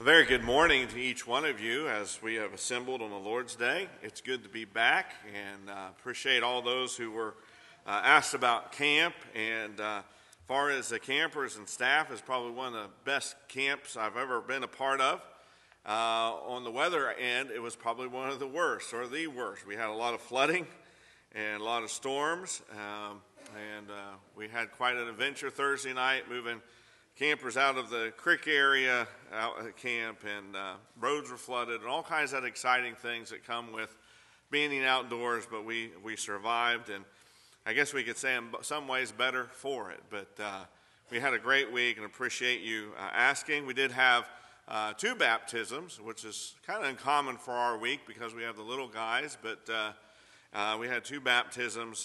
A very good morning to each one of you as we have assembled on the Lord's Day. It's good to be back, and appreciate all those who were asked about camp. And as far as the campers and staff, it's probably one of the best camps I've ever been a part of. On the weather end, it was probably one of the worst, or the worst. We had a lot of flooding and a lot of storms, and we had quite an adventure Thursday night moving campers out of the creek area out at camp, and roads were flooded and all kinds of exciting things that come with being outdoors, but we survived, and I guess we could say in some ways better for it. But we had a great week and appreciate you asking. We did have 2 baptisms, which is kind of uncommon for our week because we have the little guys, but we had 2 baptisms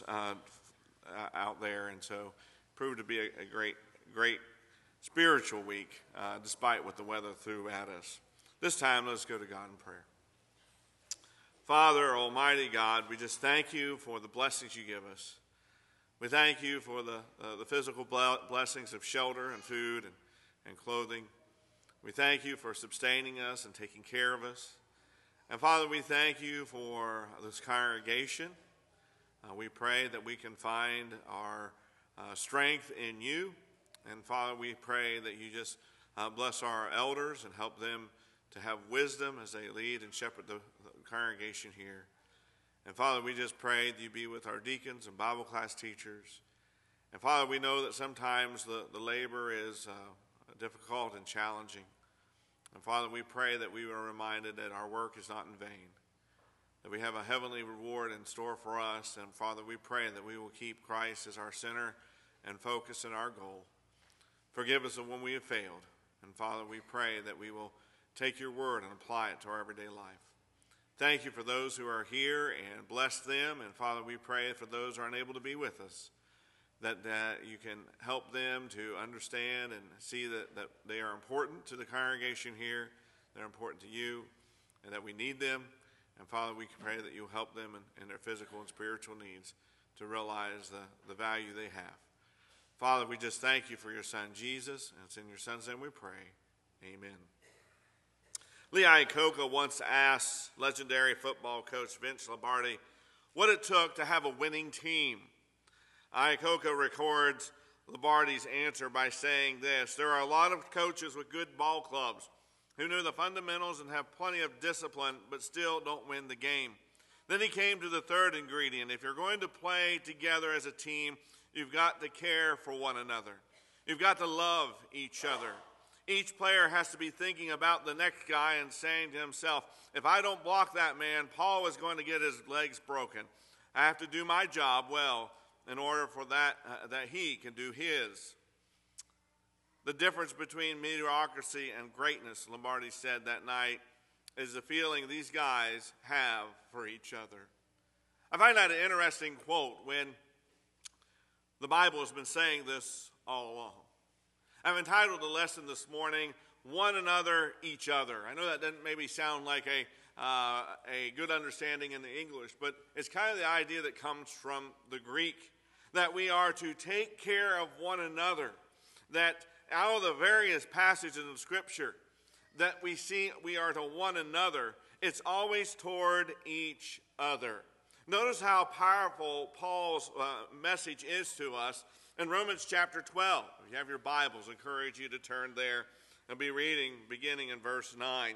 out there, and so proved to be a great spiritual week, despite what the weather threw at us. This time, let's go to God in prayer. Father, Almighty God, we just thank you for the blessings you give us. We thank you for the physical blessings of shelter and food and clothing. We thank you for sustaining us and taking care of us. And Father, we thank you for this congregation. We pray that we can find our strength in you. And Father, we pray that you just bless our elders and help them to have wisdom as they lead and shepherd the congregation here. And Father, we just pray that you be with our deacons and Bible class teachers. And Father, we know that sometimes the labor is difficult and challenging. And Father, we pray that we are reminded that our work is not in vain, that we have a heavenly reward in store for us. And Father, we pray that we will keep Christ as our center and focus in our goal. Forgive us of when we have failed. And Father, we pray that we will take your word and apply it to our everyday life. Thank you for those who are here, and bless them. And Father, we pray for those who are unable to be with us, that you can help them to understand and see that they are important to the congregation here, they're important to you, and that we need them. And Father, we pray that you'll help them in their physical and spiritual needs to realize the value they have. Father, we just thank you for your son, Jesus, and it's in your son's name we pray. Amen. Lee Iacocca once asked legendary football coach Vince Lombardi what it took to have a winning team. Iacocca records Lombardi's answer by saying this: "There are a lot of coaches with good ball clubs who know the fundamentals and have plenty of discipline, but still don't win the game." Then he came to the third ingredient. If you're going to play together as a team, you've got to care for one another. You've got to love each other. Each player has to be thinking about the next guy and saying to himself, if I don't block that man, Paul is going to get his legs broken. I have to do my job well in order for that he can do his. The difference between mediocrity and greatness, Lombardi said that night, is the feeling these guys have for each other. I find that an interesting quote when the Bible has been saying this all along. I've entitled the lesson this morning, One Another, Each Other. I know that doesn't maybe sound like a good understanding in the English, but it's kind of the idea that comes from the Greek, that we are to take care of one another, that out of the various passages in Scripture that we see we are to one another, it's always toward each other. Notice how powerful Paul's message is to us in Romans chapter 12. If you have your Bibles, I encourage you to turn there and be reading beginning in verse 9.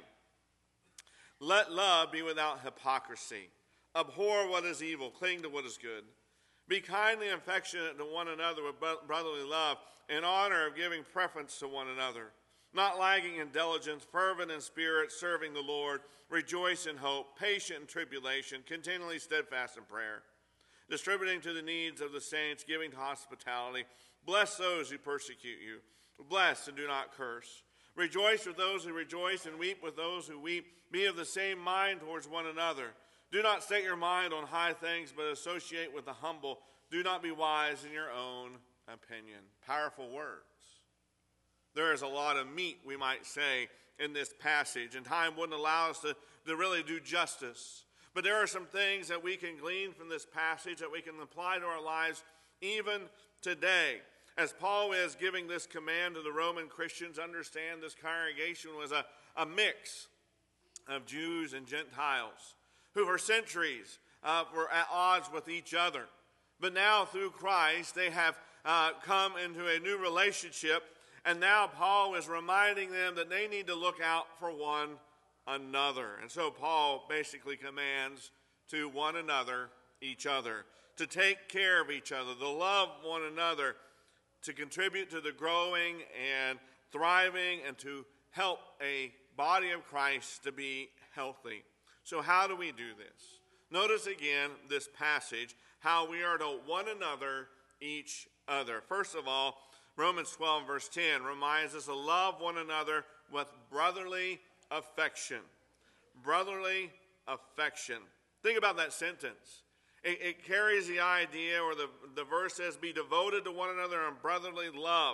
Let love be without hypocrisy. Abhor what is evil, cling to what is good. Be kindly and affectionate to one another with brotherly love, in honor of giving preference to one another. Not lagging in diligence, fervent in spirit, serving the Lord, rejoice in hope, patient in tribulation, continually steadfast in prayer, distributing to the needs of the saints, giving to hospitality. Bless those who persecute you. Bless and do not curse. Rejoice with those who rejoice and weep with those who weep. Be of the same mind towards one another. Do not set your mind on high things, but associate with the humble. Do not be wise in your own opinion. Powerful words. There is a lot of meat, we might say, in this passage, and time wouldn't allow us to really do justice. But there are some things that we can glean from this passage that we can apply to our lives even today. As Paul is giving this command to the Roman Christians, understand this congregation was a mix of Jews and Gentiles who for centuries were at odds with each other. But now through Christ, they have come into a new relationship, and now Paul is reminding them that they need to look out for one another. And so Paul basically commands to one another, each other, to take care of each other, to love one another, to contribute to the growing and thriving, and to help a body of Christ to be healthy. So how do we do this? Notice again this passage, how we are to one another, each other. First of all, Romans 12 verse 10 reminds us to love one another with brotherly affection. Brotherly affection. Think about that sentence. It carries the idea, or the verse says, be devoted to one another in brotherly love.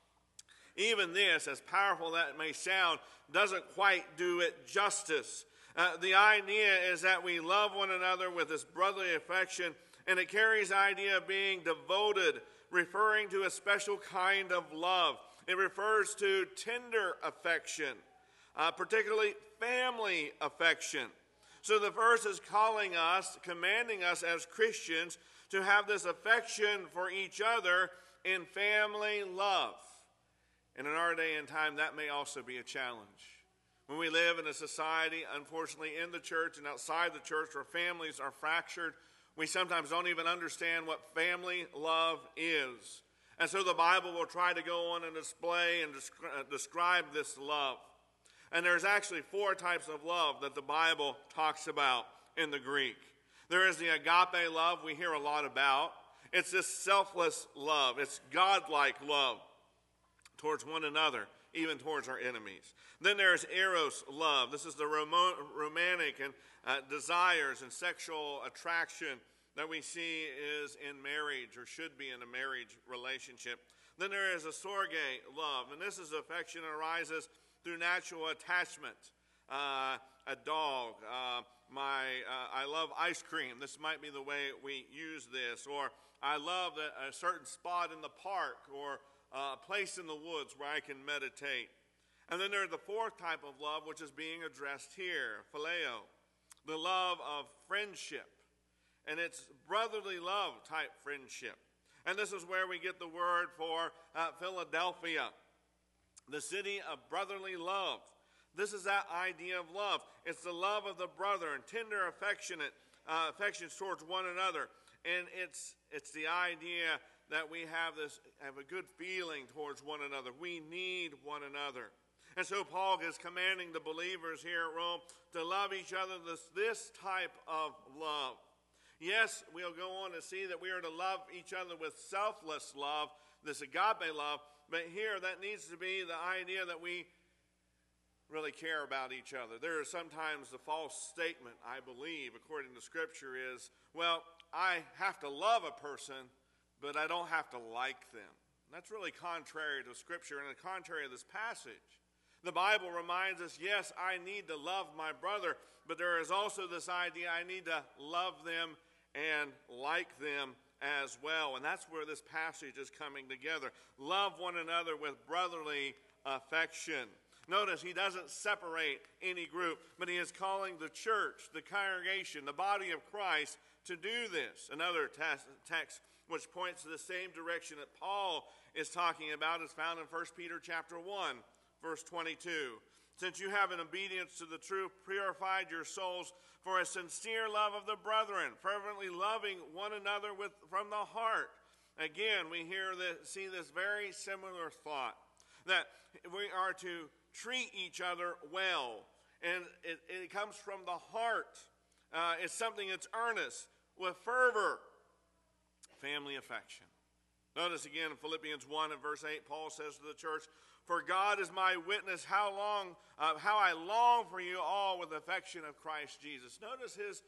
Even this, as powerful that it may sound, doesn't quite do it justice. The idea is that we love one another with this brotherly affection, and it carries the idea of being devoted, referring to a special kind of love. It refers to tender affection, particularly family affection. So the verse is calling us, commanding us as Christians to have this affection for each other in family love. And in our day and time, that may also be a challenge. When we live in a society, unfortunately, in the church and outside the church, where families are fractured, we sometimes don't even understand what family love is. And so the Bible will try to go on and display and describe this love. And there's actually 4 types of love that the Bible talks about in the Greek. There is the agape love we hear a lot about. It's this selfless love. It's godlike love towards one another, even towards our enemies. Then there's eros love. This is the romantic and desires and sexual attraction that we see is in marriage, or should be in a marriage relationship. Then there is a storge love, and this is affection that arises through natural attachment. A dog, I love ice cream. This might be the way we use this. Or I love a certain spot in the park, or a place in the woods where I can meditate. And then there's the 4th type of love, which is being addressed here, phileo, the love of friendship. And it's brotherly love type friendship. And this is where we get the word for Philadelphia, the city of brotherly love. This is that idea of love. It's the love of the brother and tender affections towards one another. And it's the idea that we have a good feeling towards one another. We need one another. And so Paul is commanding the believers here at Rome to love each other this type of love. Yes, we'll go on to see that we are to love each other with selfless love, this agape love, but here that needs to be the idea that we really care about each other. There is sometimes the false statement, I believe, according to Scripture, is, well, I have to love a person, but I don't have to like them. And that's really contrary to Scripture and contrary to this passage. The Bible reminds us, yes, I need to love my brother, but there is also this idea I need to love them and like them as well. And that's where this passage is coming together. Love one another with brotherly affection. Notice he doesn't separate any group, but he is calling the church, the congregation, the body of Christ to do this. Another text which points to the same direction that Paul is talking about is found in 1 Peter chapter 1, verse 22. Since you have in obedience to the truth purified your souls for a sincere love of the brethren, fervently loving one another from the heart. Again, we see this very similar thought, that we are to treat each other well, and it comes from the heart. It's something that's earnest, with fervor, family affection. Notice again in Philippians 1 and verse 8, Paul says to the church, "For God is my witness how I long for you all with affection of Christ Jesus." Notice his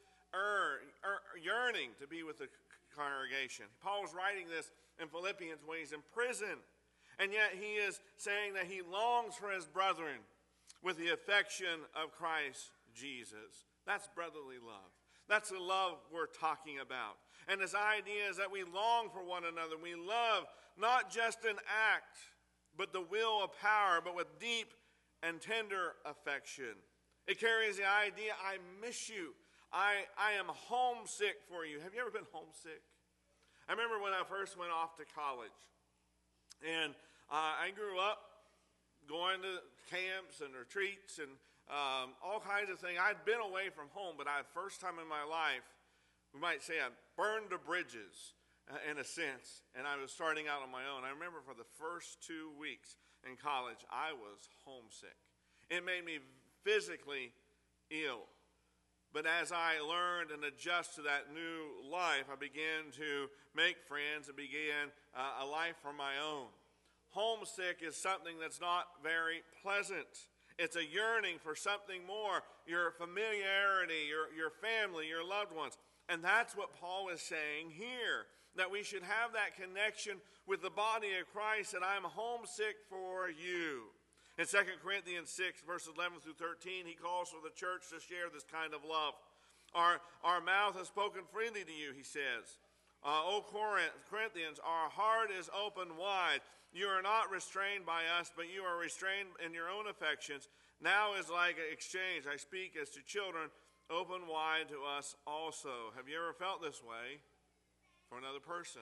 yearning to be with the congregation. Paul is writing this in Philippians when he's in prison, and yet he is saying that he longs for his brethren with the affection of Christ Jesus. That's brotherly love. That's the love we're talking about. And this idea is that we long for one another. We love not just an act, but the will of power, but with deep and tender affection. It carries the idea, I miss you. I am homesick for you. Have you ever been homesick? I remember when I first went off to college. And I grew up going to camps and retreats and all kinds of things. I'd been away from home, but first time in my life, we might say I burned the bridges in a sense, and I was starting out on my own. I remember for the first 2 weeks in college, I was homesick. It made me physically ill. But as I learned and adjusted to that new life, I began to make friends and began a life for my own. Homesick is something that's not very pleasant. It's a yearning for something more, your familiarity, your family, your loved ones. And that's what Paul is saying here, that we should have that connection with the body of Christ, that I'm homesick for you. In 2 Corinthians 6, verses 11 through 13, he calls for the church to share this kind of love. Our mouth has spoken freely to you, he says. O Corinthians, our heart is open wide. You are not restrained by us, but you are restrained in your own affections. Now is like an exchange. I speak as to children, open wide to us also. Have you ever felt this way for another person?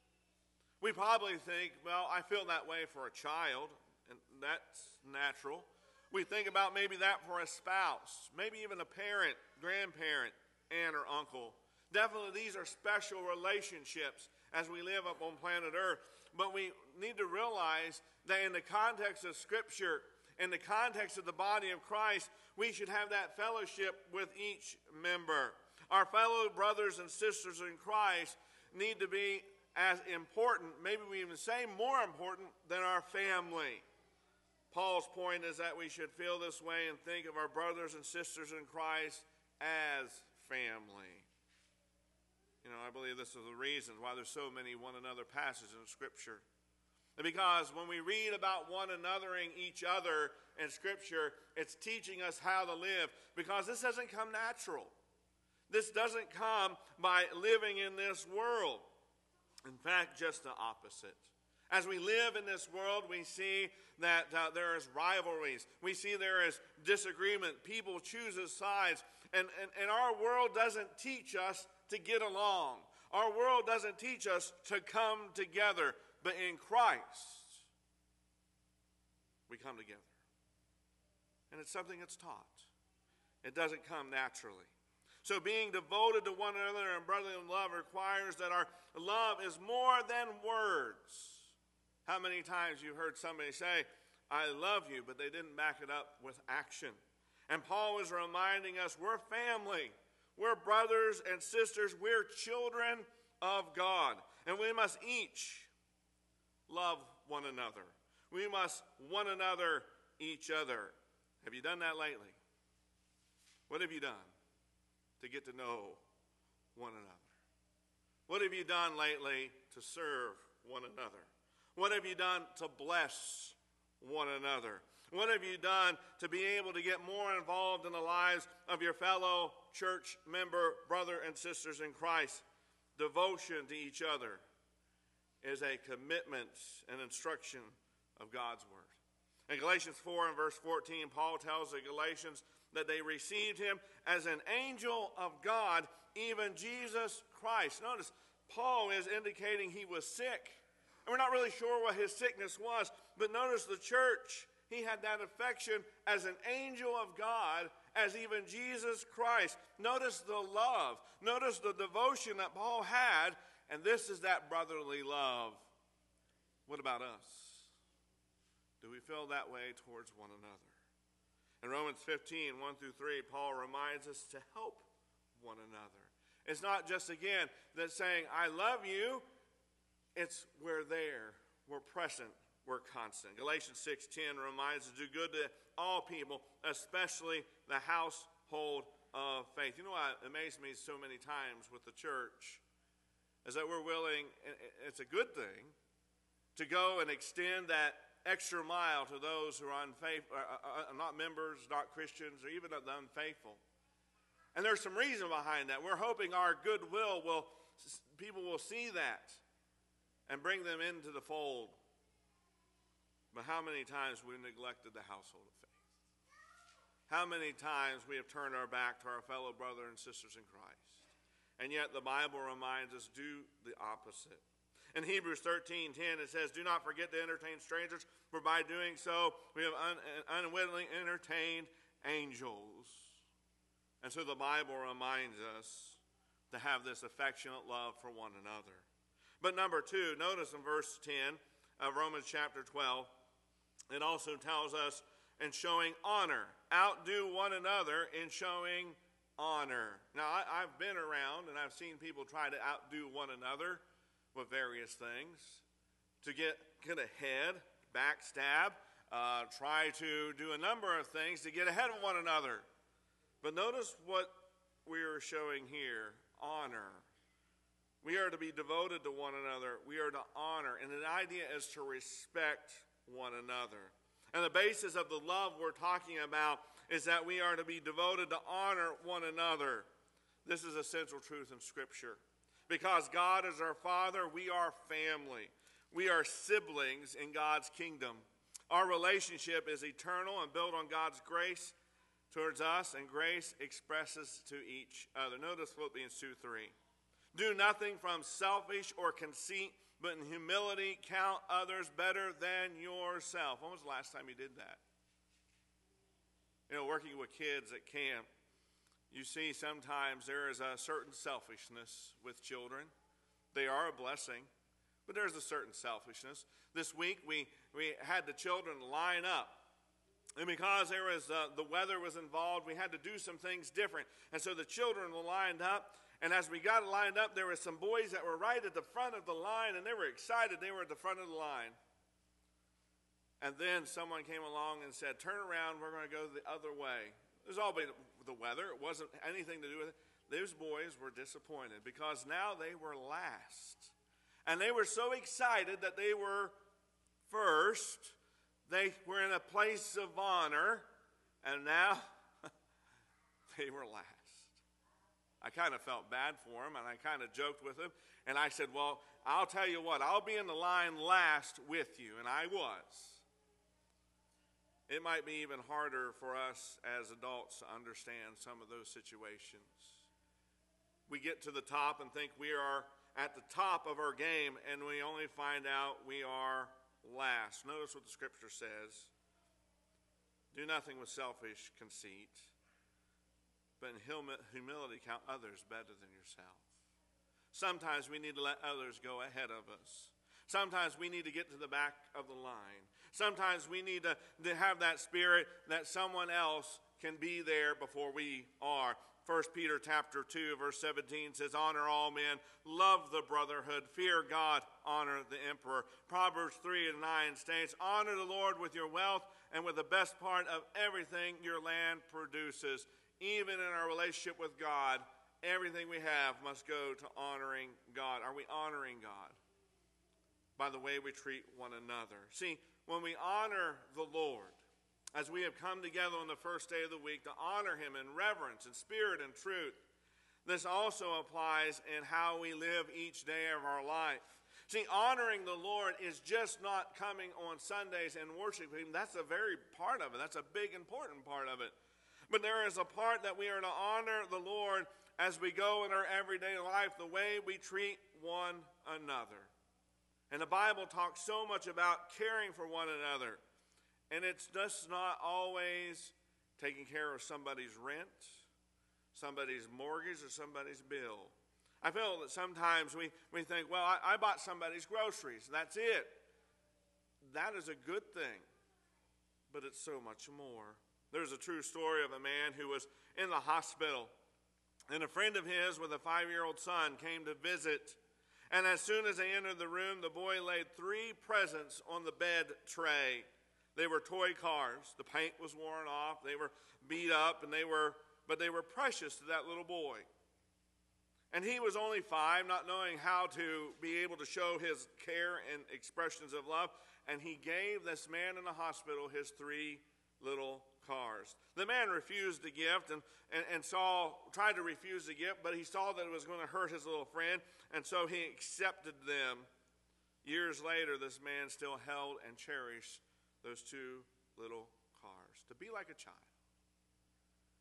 We probably think, well, I feel that way for a child, and that's natural. We think about maybe that for a spouse, maybe even a parent, grandparent, aunt, or uncle. Definitely these are special relationships as we live up on planet Earth. But we need to realize that in the context of Scripture, in the context of the body of Christ, we should have that fellowship with each member. Our fellow brothers and sisters in Christ need to be as important, maybe we even say more important, than our family. Paul's point is that we should feel this way and think of our brothers and sisters in Christ as family. You know, I believe this is the reason why there's so many one another passages in Scripture. Because when we read about one anothering each other in Scripture, it's teaching us how to live. Because this doesn't come natural. This doesn't come by living in this world. In fact, just the opposite. As we live in this world, we see that there is rivalries. We see there is disagreement. People choose sides. And our world doesn't teach us to get along. Our world doesn't teach us to come together. But in Christ, we come together. And it's something that's taught. It doesn't come naturally. So being devoted to one another in brotherly love requires that our love is more than words. How many times you've heard somebody say, I love you, but they didn't back it up with action. And Paul is reminding us we're family. We're brothers and sisters. We're children of God. And we must each love one another. We must one another each other. Have you done that lately? What have you done to get to know one another? What have you done lately to serve one another? What have you done to bless one another? What have you done to be able to get more involved in the lives of your fellow church member, brother and sisters in Christ? Devotion to each other is a commitment and instruction of God's word. In Galatians 4 and verse 14, Paul tells the Galatians that they received him as an angel of God, even Jesus Christ. Notice, Paul is indicating he was sick. And we're not really sure what his sickness was, but notice the church, he had that affection as an angel of God, as even Jesus Christ. Notice the love. Notice the devotion that Paul had, and this is that brotherly love. What about us? Do we feel that way towards one another? In Romans 15, 1 through 3, Paul reminds us to help one another. It's not just, again, that saying, I love you. It's we're there, we're present, we're constant. Galatians 6:10 reminds us to do good to all people, especially the household of faith. You know what amazed me so many times with the church is that we're willing, and it's a good thing, to go and extend that extra mile to those who are unfaithful, not members, not Christians, or even the unfaithful. And there's some reason behind that. We're hoping our goodwill people will see that and bring them into the fold. But how many times we've neglected the household of faith? How many times we have turned our back to our fellow brothers and sisters in Christ. And yet the Bible reminds us, do the opposite. In Hebrews 13:10 it says, do not forget to entertain strangers, for by doing so we have unwittingly entertained angels. And so the Bible reminds us to have this affectionate love for one another. But number two, notice in verse 10 of Romans chapter 12, it also tells us in showing honor. Outdo one another in showing honor. Now, I've been around and I've seen people try to outdo one another with various things to get ahead, backstab, try to do a number of things to get ahead of one another. But notice what we are showing here, honor. We are to be devoted to one another. We are to honor. And the idea is to respect one another. And the basis of the love we're talking about is that we are to be devoted to honor one another. This is a central truth in Scripture. Because God is our Father, we are family. We are siblings in God's kingdom. Our relationship is eternal and built on God's grace towards us, and grace expresses to each other. Notice Philippians 2:3. Do nothing from selfish or conceit, but in humility count others better than yourself. When was the last time you did that? You know, working with kids at camp, you see sometimes there is a certain selfishness with children. They are a blessing, but there's a certain selfishness. This week we had the children line up. And because there was the weather was involved, we had to do some things different. And so the children were lined up. And as we got lined up, there were some boys that were right at the front of the line, and they were excited. They were at the front of the line. And then someone came along and said, turn around, we're going to go the other way. It was all the weather. It wasn't anything to do with it. Those boys were disappointed because now they were last. And they were so excited that they were first. They were in a place of honor, and now they were last. I kind of felt bad for him, and I kind of joked with him. And I said, well, I'll tell you what, I'll be in the line last with you. And I was. It might be even harder for us as adults to understand some of those situations. We get to the top and think we are at the top of our game, and we only find out we are last. Notice what the Scripture says. Do nothing with selfish conceit, but in humility count others better than yourself. Sometimes we need to let others go ahead of us. Sometimes we need to get to the back of the line. Sometimes we need to have that spirit that someone else can be there before we are. 1 Peter chapter 2, verse 17 says, honor all men, love the brotherhood, fear God, honor the emperor. Proverbs 3:9 states, honor the Lord with your wealth and with the best part of everything your land produces. Even in our relationship with God, everything we have must go to honoring God. Are we honoring God by the way we treat one another? See, when we honor the Lord, as we have come together on the first day of the week to honor him in reverence and spirit and truth, this also applies in how we live each day of our life. See, honoring the Lord is just not coming on Sundays and worshiping him. That's a very part of it. That's a big, important part of it. But there is a part that we are to honor the Lord as we go in our everyday life, the way we treat one another. And the Bible talks so much about caring for one another. And it's just not always taking care of somebody's rent, somebody's mortgage, or somebody's bill. I feel that sometimes we think, well, I bought somebody's groceries. That's it. That is a good thing. But it's so much more. There's a true story of a man who was in the hospital. And a friend of his with a 5-year-old son came to visit. And as soon as they entered the room, the boy laid 3 presents on the bed tray. They were toy cars. The paint was worn off. They were beat up, but they were precious to that little boy. And he was only 5, not knowing how to be able to show his care and expressions of love. And he gave this man in the hospital his 3 little cars. The man refused the gift and tried to refuse the gift, but he saw that it was going to hurt his little friend, and so he accepted them. Years later, this man still held and cherished those 2 little cars. To be like a child.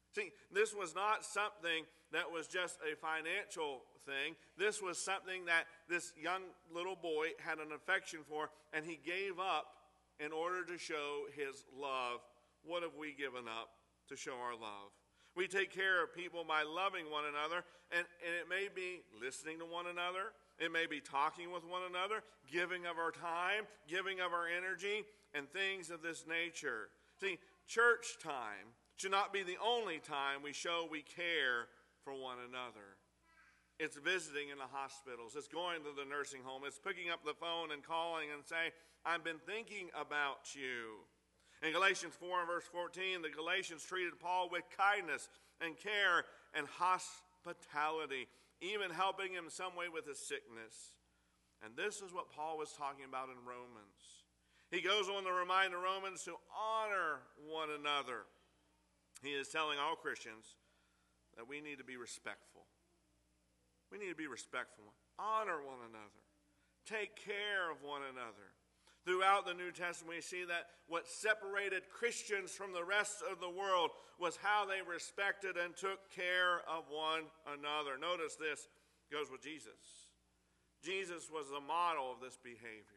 See, this was not something that was just a financial thing. This was something that this young little boy had an affection for, and he gave up in order to show his love. What have we given up to show our love? We take care of people by loving one another, and it may be listening to one another. It may be talking with one another, giving of our time, giving of our energy, and things of this nature. See, church time should not be the only time we show we care for one another. It's visiting in the hospitals. It's going to the nursing home. It's picking up the phone and calling and saying, I've been thinking about you. In Galatians 4 and verse 14, the Galatians treated Paul with kindness and care and hospitality, even helping him in some way with his sickness. And this is what Paul was talking about in Romans. He goes on to remind the Romans to honor one another. He is telling all Christians that we need to be respectful. We need to be respectful. Honor one another. Take care of one another. Throughout the New Testament, we see that what separated Christians from the rest of the world was how they respected and took care of one another. Notice this goes with Jesus. Jesus was the model of this behavior.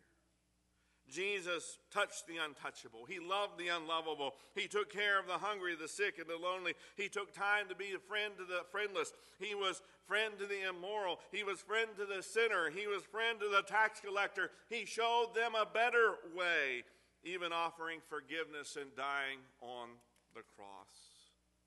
Jesus touched the untouchable. He loved the unlovable. He took care of the hungry, the sick, and the lonely. He took time to be a friend to the friendless. He was friend to the immoral. He was friend to the sinner. He was friend to the tax collector. He showed them a better way, even offering forgiveness and dying on the cross.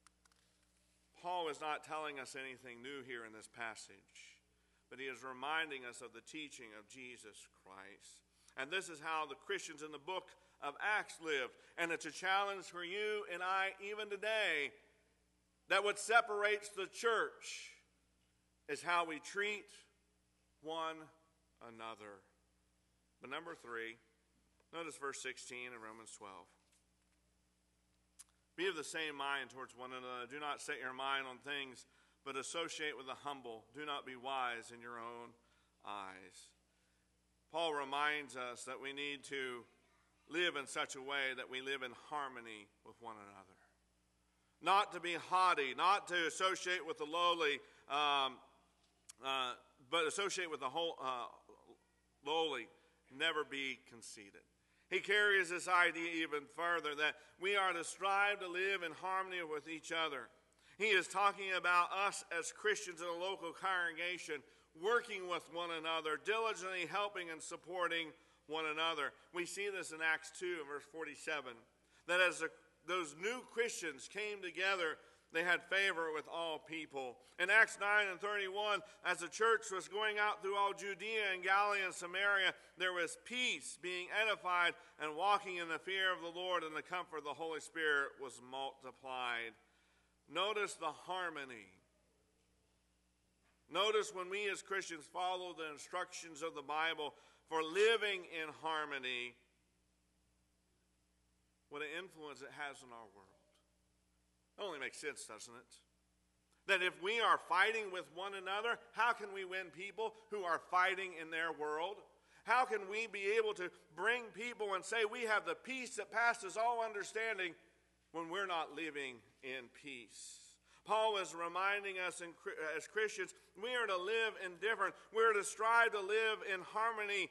Paul is not telling us anything new here in this passage, but he is reminding us of the teaching of Jesus Christ. And this is how the Christians in the book of Acts lived. And it's a challenge for you and I even today, that what separates the church is how we treat one another. But number 3, notice verse 16 in Romans 12. Be of the same mind towards one another. Do not set your mind on things, but associate with the humble. Do not be wise in your own eyes. Paul reminds us that we need to live in such a way that we live in harmony with one another. Not to be haughty, not to associate with the lowly, but associate with the whole lowly. Never be conceited. He carries this idea even further, that we are to strive to live in harmony with each other. He is talking about us as Christians in a local congregation, working with one another, diligently helping and supporting one another. We see this in Acts 2 verse 47, that as those new Christians came together, they had favor with all people. In Acts 9 and 31, as the church was going out through all Judea and Galilee and Samaria, there was peace, being edified and walking in the fear of the Lord, and the comfort of the Holy Spirit was multiplied. Notice the harmony. Notice when we as Christians follow the instructions of the Bible for living in harmony, what an influence it has on our world. It only makes sense, doesn't it? That if we are fighting with one another, how can we win people who are fighting in their world? How can we be able to bring people and say we have the peace that passes all understanding when we're not living in peace? Paul is reminding us as Christians, we are to live in different. We are to strive to live in harmony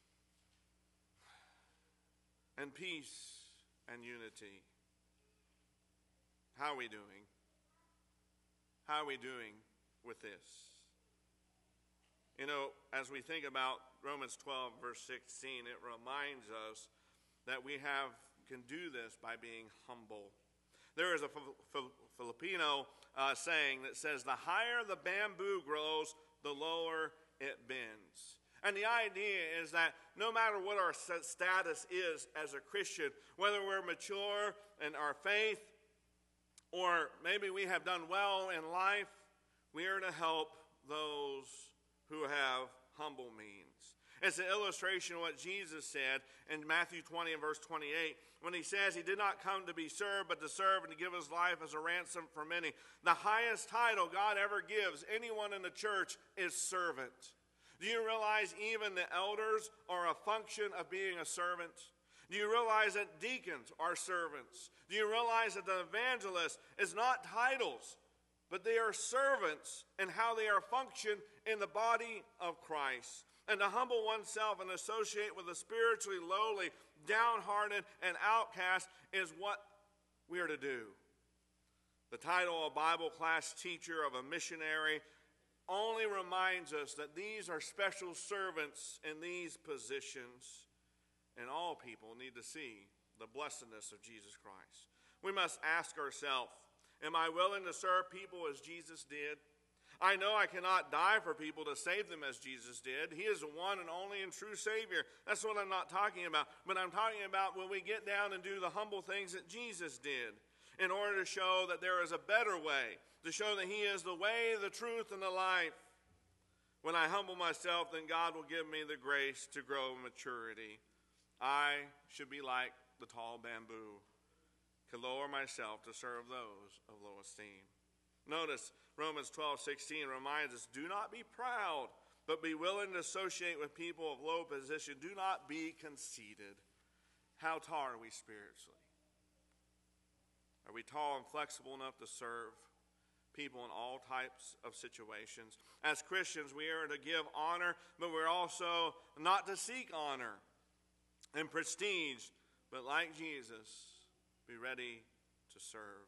and peace and unity. How are we doing? How are we doing with this? You know, as we think about Romans 12, verse 16, it reminds us that we can do this by being humble. There is a Filipino saying that says, the higher the bamboo grows, the lower it bends. And the idea is that no matter what our status is as a Christian, whether we're mature in our faith, or maybe we have done well in life, we are to help those who have humble means. It's an illustration of what Jesus said in Matthew 20 and verse 28, when he says he did not come to be served, but to serve and to give his life as a ransom for many. The highest title God ever gives anyone in the church is servant. Do you realize even the elders are a function of being a servant? Do you realize that deacons are servants? Do you realize that the evangelist is not titles, but they are servants in how they are functioned in the body of Christ? And to humble oneself and associate with the spiritually lowly, downhearted, and outcast is what we are to do. The title of Bible class teacher, of a missionary, only reminds us that these are special servants in these positions, and all people need to see the blessedness of Jesus Christ. We must ask ourselves, am I willing to serve people as Jesus did? I know I cannot die for people to save them as Jesus did. He is the one and only and true Savior. That's what I'm not talking about. But I'm talking about when we get down and do the humble things that Jesus did in order to show that there is a better way, to show that He is the way, the truth, and the life. When I humble myself, then God will give me the grace to grow in maturity. I should be like the tall bamboo, to lower myself to serve those of low esteem. Notice Romans 12:16 reminds us, do not be proud, but be willing to associate with people of low position. Do not be conceited. How tall are we spiritually? Are we tall and flexible enough to serve people in all types of situations? As Christians, we are to give honor, but we're also not to seek honor and prestige, but like Jesus, be ready to serve.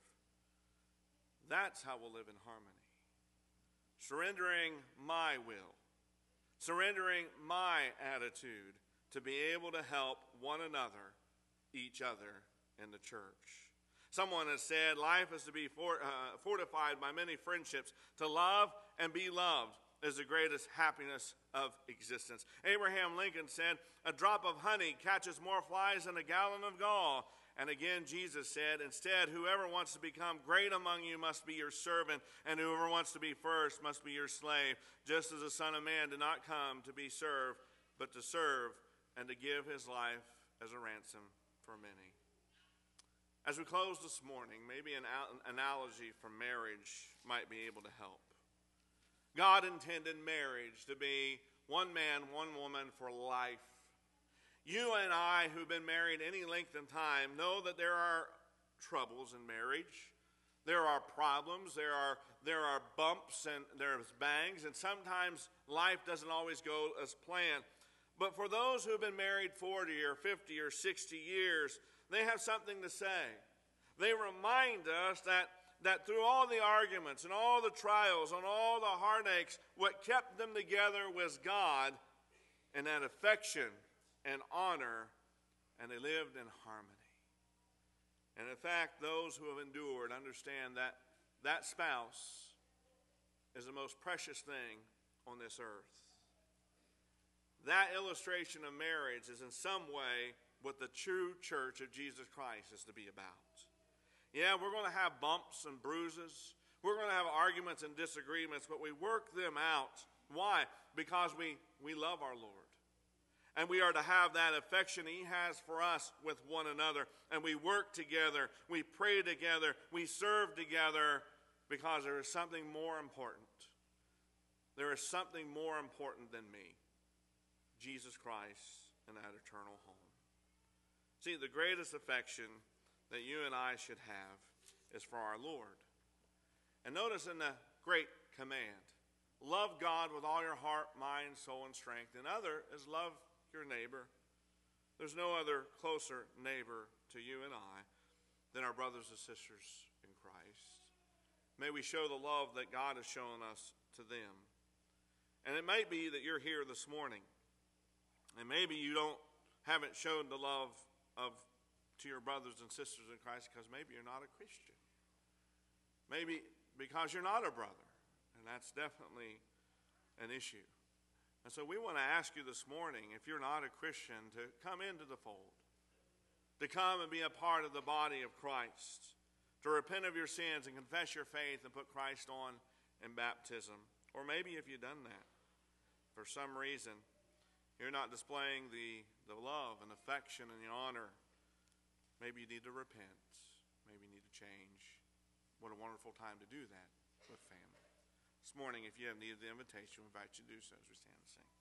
That's how we'll live in harmony. Surrendering my will, surrendering my attitude to be able to help one another, each other in the church. Someone has said life is to be fortified by many friendships. To love and be loved is the greatest happiness of existence. Abraham Lincoln said, a drop of honey catches more flies than a gallon of gall. And again, Jesus said, instead, whoever wants to become great among you must be your servant, and whoever wants to be first must be your slave, just as the Son of Man did not come to be served, but to serve and to give his life as a ransom for many. As we close this morning, maybe an analogy from marriage might be able to help. God intended marriage to be one man, one woman for life. You and I, who've been married any length of time, know that there are troubles in marriage. There are problems, there are bumps, and there's bangs, and sometimes life doesn't always go as planned. But for those who've been married 40 or 50 or 60 years, they have something to say. They remind us that through all the arguments and all the trials and all the heartaches, what kept them together was God and that affection and honor, and they lived in harmony. And in fact, those who have endured understand that that spouse is the most precious thing on this earth. That illustration of marriage is in some way what the true church of Jesus Christ is to be about. Yeah, we're going to have bumps and bruises. We're going to have arguments and disagreements, but we work them out. Why? Because we love our Lord. And we are to have that affection He has for us with one another. And we work together. We pray together. We serve together because there is something more important. There is something more important than me. Jesus Christ and that eternal home. See, the greatest affection that you and I should have is for our Lord. And notice in the great command, love God with all your heart, mind, soul, and strength. And other is love your neighbor. There's no other closer neighbor to you and I than our brothers and sisters in Christ. May we show the love that God has shown us to them. And it may be that you're here this morning, and maybe you haven't shown the love to your brothers and sisters in Christ because maybe you're not a Christian. Maybe because you're not a brother, and that's definitely an issue. And so we want to ask you this morning, if you're not a Christian, to come into the fold, to come and be a part of the body of Christ, to repent of your sins and confess your faith and put Christ on in baptism. Or maybe if you've done that, for some reason, you're not displaying the love and affection and the honor. Maybe you need to repent. Maybe you need to change. What a wonderful time to do that with family. This morning, if you have needed the invitation, we invite you to do so as we stand and sing.